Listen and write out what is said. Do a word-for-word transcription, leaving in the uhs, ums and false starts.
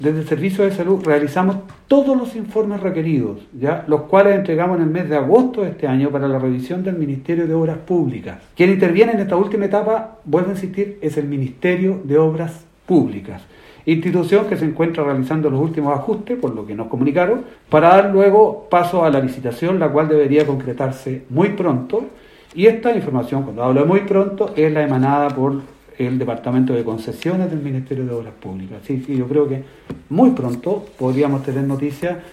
desde el Servicio de Salud realizamos todos los informes requeridos, ¿ya? Los cuales entregamos en el mes de agosto de este año para la revisión del Ministerio de Obras Públicas. Quien interviene en esta última etapa, vuelvo a insistir, es el Ministerio de Obras Públicas, institución que se encuentra realizando los últimos ajustes, por lo que nos comunicaron, para dar luego paso a la licitación, la cual debería concretarse muy pronto. Y esta información, cuando hablo de muy pronto, es la emanada por el Departamento de Concesiones del Ministerio de Obras Públicas. Así que yo creo que muy pronto podríamos tener noticias